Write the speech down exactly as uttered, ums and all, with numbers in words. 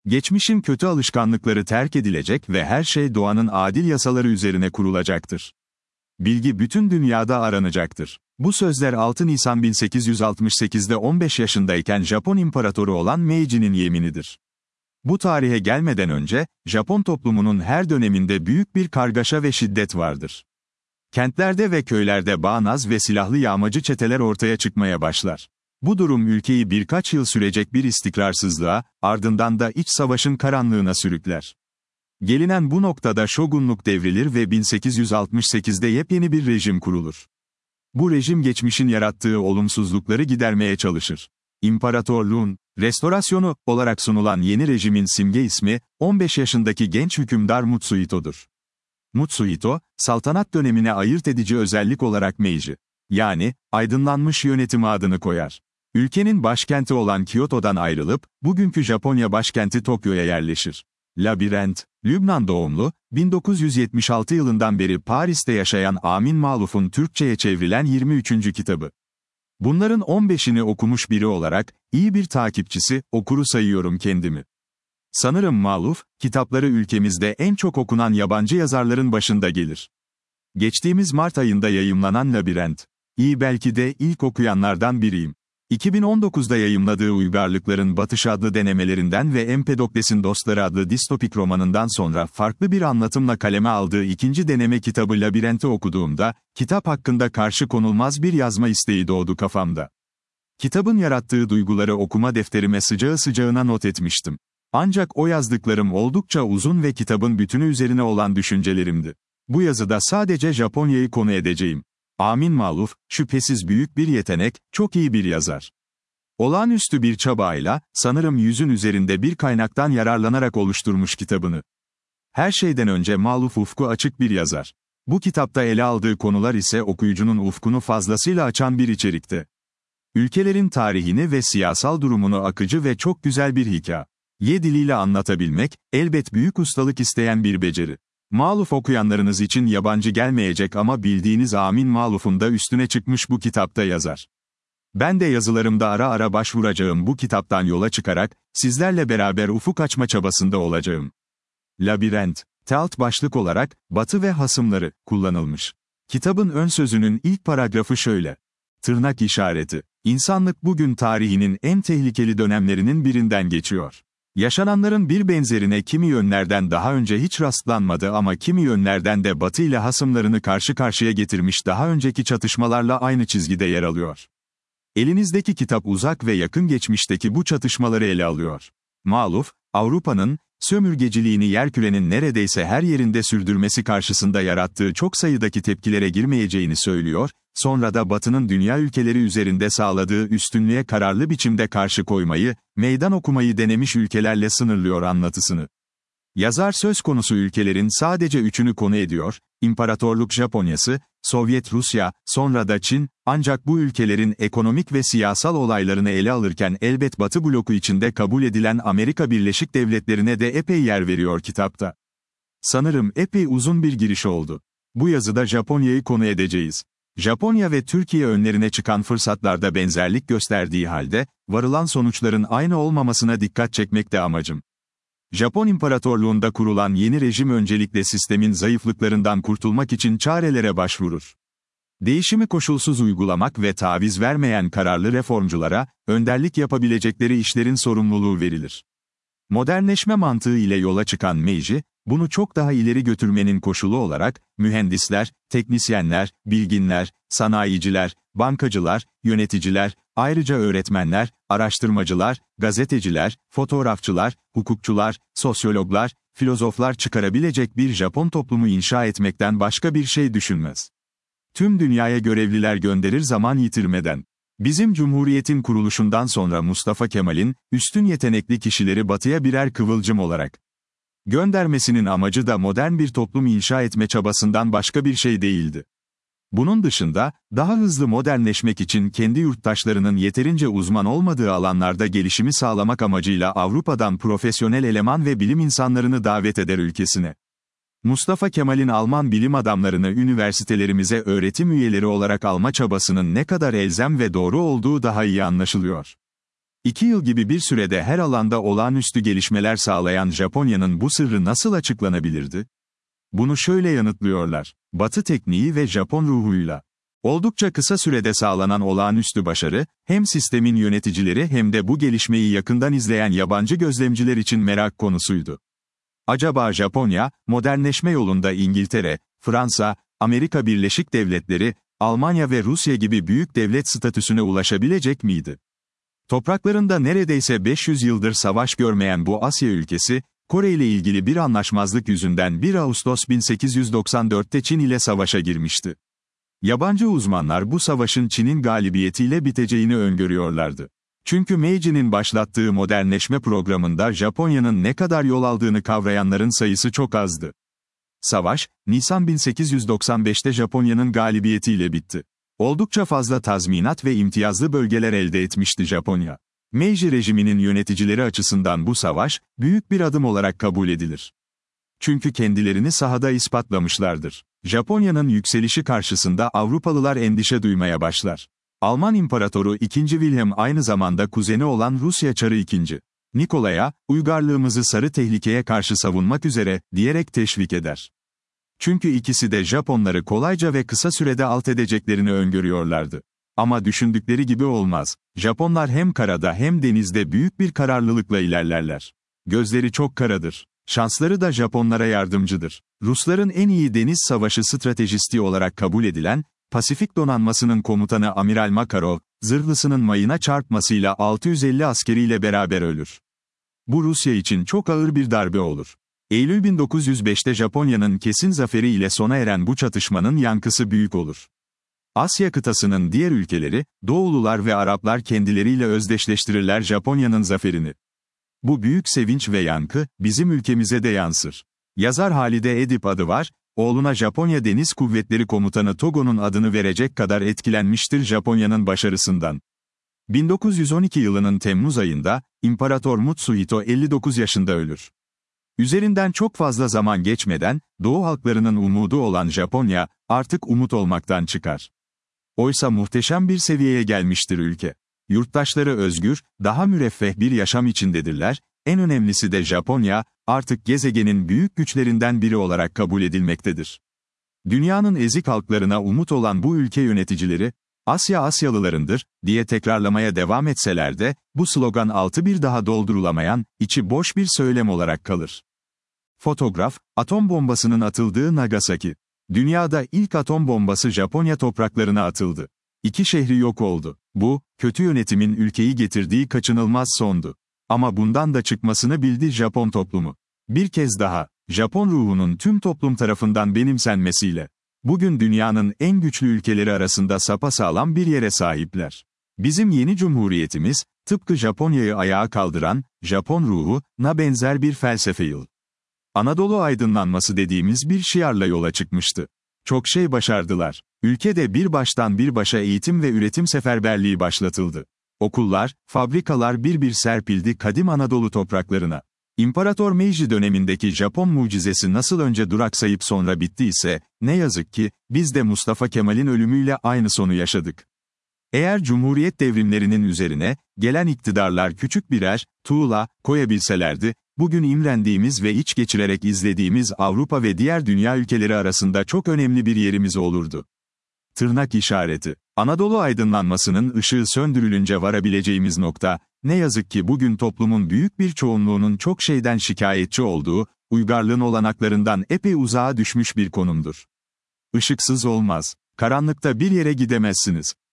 Geçmişin kötü alışkanlıkları terk edilecek ve her şey doğanın adil yasaları üzerine kurulacaktır. Bilgi bütün dünyada aranacaktır. Bu sözler altı Nisan bin sekiz yüz altmış sekiz'de on beş yaşındayken Japon imparatoru olan Meiji'nin yeminidir. Bu tarihe gelmeden önce, Japon toplumunun her döneminde büyük bir kargaşa ve şiddet vardır. Kentlerde ve köylerde bağnaz ve silahlı yağmacı çeteler ortaya çıkmaya başlar. Bu durum ülkeyi birkaç yıl sürecek bir istikrarsızlığa, ardından da iç savaşın karanlığına sürükler. Gelinen bu noktada şogunluk devrilir ve bin sekiz yüz altmış sekiz'de yepyeni bir rejim kurulur. Bu rejim geçmişin yarattığı olumsuzlukları gidermeye çalışır. İmparatorluğun restorasyonu olarak sunulan yeni rejimin simge ismi, on beş yaşındaki genç hükümdar Mutsuhito'dur. Mutsuhito, saltanat dönemine ayırt edici özellik olarak Meiji, yani aydınlanmış yönetim adını koyar. Ülkenin başkenti olan Kyoto'dan ayrılıp, bugünkü Japonya başkenti Tokyo'ya yerleşir. Labirent, Lübnan doğumlu, bin dokuz yüz yetmiş altı yılından beri Paris'te yaşayan Amin Maluf'un Türkçe'ye çevrilen yirmi üçüncü kitabı. Bunların on beşini okumuş biri olarak, iyi bir takipçisi, okuru sayıyorum kendimi. Sanırım Maluf, kitapları ülkemizde en çok okunan yabancı yazarların başında gelir. Geçtiğimiz Mart ayında yayımlanan Labirent, iyi belki de ilk okuyanlardan biriyim. iki bin on dokuz'da yayımladığı Uygarlıkların Batış adlı denemelerinden ve Empedokles'in Dostları adlı distopik romanından sonra farklı bir anlatımla kaleme aldığı ikinci deneme kitabı Labirent'i okuduğumda, kitap hakkında karşı konulmaz bir yazma isteği doğdu kafamda. Kitabın yarattığı duyguları okuma defterime sıcağı sıcağına not etmiştim. Ancak o yazdıklarım oldukça uzun ve kitabın bütünü üzerine olan düşüncelerimdi. Bu yazıda sadece Japonya'yı konu edeceğim. Amin Maluf, şüphesiz büyük bir yetenek, çok iyi bir yazar. Olağanüstü bir çabayla, sanırım yüzün üzerinde bir kaynaktan yararlanarak oluşturmuş kitabını. Her şeyden önce Maluf ufku açık bir yazar. Bu kitapta ele aldığı konular ise okuyucunun ufkunu fazlasıyla açan bir içerikte. Ülkelerin tarihini ve siyasal durumunu akıcı ve çok güzel bir hikaye diliyle anlatabilmek, elbet büyük ustalık isteyen bir beceri. Maluf okuyanlarınız için yabancı gelmeyecek ama bildiğiniz Amin Maluf'un da üstüne çıkmış bu kitapta yazar. Ben de yazılarımda ara ara başvuracağım bu kitaptan yola çıkarak, sizlerle beraber ufuk açma çabasında olacağım. Labirent, alt başlık olarak, Batı ve hasımları, kullanılmış. Kitabın ön sözünün ilk paragrafı şöyle. Tırnak işareti. İnsanlık bugün tarihinin en tehlikeli dönemlerinin birinden geçiyor. Yaşananların bir benzerine kimi yönlerden daha önce hiç rastlanmadı ama kimi yönlerden de Batı ile hasımlarını karşı karşıya getirmiş daha önceki çatışmalarla aynı çizgide yer alıyor. Elinizdeki kitap uzak ve yakın geçmişteki bu çatışmaları ele alıyor. Maluf, Avrupa'nın, sömürgeciliğini yerkürenin neredeyse her yerinde sürdürmesi karşısında yarattığı çok sayıdaki tepkilere girmeyeceğini söylüyor, sonra da Batı'nın dünya ülkeleri üzerinde sağladığı üstünlüğe kararlı biçimde karşı koymayı, meydan okumayı denemiş ülkelerle sınırlıyor anlatısını. Yazar söz konusu ülkelerin sadece üçünü konu ediyor, İmparatorluk Japonyası, Sovyet Rusya, sonra da Çin, ancak bu ülkelerin ekonomik ve siyasal olaylarını ele alırken elbet Batı bloku içinde kabul edilen Amerika Birleşik Devletleri'ne de epey yer veriyor kitapta. Sanırım epey uzun bir giriş oldu. Bu yazıda Japonya'yı konu edeceğiz. Japonya ve Türkiye önlerine çıkan fırsatlarda benzerlik gösterdiği halde, varılan sonuçların aynı olmamasına dikkat çekmek de amacım. Japon İmparatorluğunda kurulan yeni rejim öncelikle sistemin zayıflıklarından kurtulmak için çarelere başvurur. Değişimi koşulsuz uygulamak ve taviz vermeyen kararlı reformculara, önderlik yapabilecekleri işlerin sorumluluğu verilir. Modernleşme mantığı ile yola çıkan Meiji, bunu çok daha ileri götürmenin koşulu olarak, mühendisler, teknisyenler, bilginler, sanayiciler, bankacılar, yöneticiler, ayrıca öğretmenler, araştırmacılar, gazeteciler, fotoğrafçılar, hukukçular, sosyologlar, filozoflar çıkarabilecek bir Japon toplumu inşa etmekten başka bir şey düşünmez. Tüm dünyaya görevliler gönderir zaman yitirmeden. Bizim Cumhuriyet'in kuruluşundan sonra Mustafa Kemal'in, üstün yetenekli kişileri batıya birer kıvılcım olarak göndermesinin amacı da modern bir toplum inşa etme çabasından başka bir şey değildi. Bunun dışında, daha hızlı modernleşmek için kendi yurttaşlarının yeterince uzman olmadığı alanlarda gelişimi sağlamak amacıyla Avrupa'dan profesyonel eleman ve bilim insanlarını davet eder ülkesine. Mustafa Kemal'in Alman bilim adamlarını üniversitelerimize öğretim üyeleri olarak alma çabasının ne kadar elzem ve doğru olduğu daha iyi anlaşılıyor. İki yıl gibi bir sürede her alanda olağanüstü gelişmeler sağlayan Japonya'nın bu sırrı nasıl açıklanabilirdi? Bunu şöyle yanıtlıyorlar: Batı tekniği ve Japon ruhuyla. Oldukça kısa sürede sağlanan olağanüstü başarı, hem sistemin yöneticileri hem de bu gelişmeyi yakından izleyen yabancı gözlemciler için merak konusuydu. Acaba Japonya, modernleşme yolunda İngiltere, Fransa, Amerika Birleşik Devletleri, Almanya ve Rusya gibi büyük devlet statüsüne ulaşabilecek miydi? Topraklarında neredeyse beş yüz yıldır savaş görmeyen bu Asya ülkesi, Kore ile ilgili bir anlaşmazlık yüzünden bir Ağustos bin sekiz yüz doksan dörtte Çin ile savaşa girmişti. Yabancı uzmanlar bu savaşın Çin'in galibiyetiyle biteceğini öngörüyorlardı. Çünkü Meiji''nin başlattığı modernleşme programında Japonya'nın ne kadar yol aldığını kavrayanların sayısı çok azdı. Savaş, Nisan bin sekiz yüz doksan beşte Japonya'nın galibiyetiyle bitti. Oldukça fazla tazminat ve imtiyazlı bölgeler elde etmişti Japonya. Meiji rejiminin yöneticileri açısından bu savaş, büyük bir adım olarak kabul edilir. Çünkü kendilerini sahada ispatlamışlardır. Japonya'nın yükselişi karşısında Avrupalılar endişe duymaya başlar. Alman İmparatoru ikinci. Wilhelm aynı zamanda kuzeni olan Rusya Çarı ikinci. Nikolay'a, uygarlığımızı sarı tehlikeye karşı savunmak üzere, diyerek teşvik eder. Çünkü ikisi de Japonları kolayca ve kısa sürede alt edeceklerini öngörüyorlardı. Ama düşündükleri gibi olmaz. Japonlar hem karada hem denizde büyük bir kararlılıkla ilerlerler. Gözleri çok karadır. Şansları da Japonlara yardımcıdır. Rusların en iyi deniz savaşı stratejisti olarak kabul edilen, Pasifik donanmasının komutanı Amiral Makarov, zırhlısının mayına çarpmasıyla altı yüz elli askeriyle beraber ölür. Bu Rusya için çok ağır bir darbe olur. Eylül bin dokuz yüz beşte Japonya'nın kesin zaferi ile sona eren bu çatışmanın yankısı büyük olur. Asya kıtasının diğer ülkeleri, Doğulular ve Araplar kendileriyle özdeşleştirirler Japonya'nın zaferini. Bu büyük sevinç ve yankı, bizim ülkemize de yansır. Yazar Halide Edip adı var, oğluna Japonya Deniz Kuvvetleri Komutanı Togo'nun adını verecek kadar etkilenmiştir Japonya'nın başarısından. bin dokuz yüz on iki yılının Temmuz ayında, İmparator Mutsuhito elli dokuz yaşında ölür. Üzerinden çok fazla zaman geçmeden, Doğu halklarının umudu olan Japonya, artık umut olmaktan çıkar. Oysa muhteşem bir seviyeye gelmiştir ülke. Yurttaşları özgür, daha müreffeh bir yaşam içindedirler, en önemlisi de Japonya, artık gezegenin büyük güçlerinden biri olarak kabul edilmektedir. Dünyanın ezik halklarına umut olan bu ülke yöneticileri, Asya Asyalılarındır, diye tekrarlamaya devam etseler de, bu slogan altı bir daha doldurulamayan, içi boş bir söylem olarak kalır. Fotoğraf, atom bombasının atıldığı Nagasaki. Dünyada ilk atom bombası Japonya topraklarına atıldı. İki şehri yok oldu. Bu, kötü yönetimin ülkeyi getirdiği kaçınılmaz sondu. Ama bundan da çıkmasını bildi Japon toplumu. Bir kez daha, Japon ruhunun tüm toplum tarafından benimsenmesiyle, bugün dünyanın en güçlü ülkeleri arasında sapasağlam bir yere sahipler. Bizim yeni cumhuriyetimiz, tıpkı Japonya'yı ayağa kaldıran, Japon ruhuna benzer bir felsefe yıl. Anadolu aydınlanması dediğimiz bir şiarla yola çıkmıştı. Çok şey başardılar. Ülkede bir baştan bir başa eğitim ve üretim seferberliği başlatıldı. Okullar, fabrikalar bir bir serpildi kadim Anadolu topraklarına. İmparator Meiji dönemindeki Japon mucizesi nasıl önce duraksayıp sonra bittiyse, ne yazık ki, biz de Mustafa Kemal'in ölümüyle aynı sonu yaşadık. Eğer Cumhuriyet devrimlerinin üzerine, gelen iktidarlar küçük birer, tuğla, koyabilselerdi, bugün imrendiğimiz ve iç geçirerek izlediğimiz Avrupa ve diğer dünya ülkeleri arasında çok önemli bir yerimiz olurdu. Tırnak işareti. Anadolu aydınlanmasının ışığı söndürülünce varabileceğimiz nokta, ne yazık ki bugün toplumun büyük bir çoğunluğunun çok şeyden şikayetçi olduğu, uygarlığın olanaklarından epey uzağa düşmüş bir konumdur. Işıksız olmaz. Karanlıkta bir yere gidemezsiniz.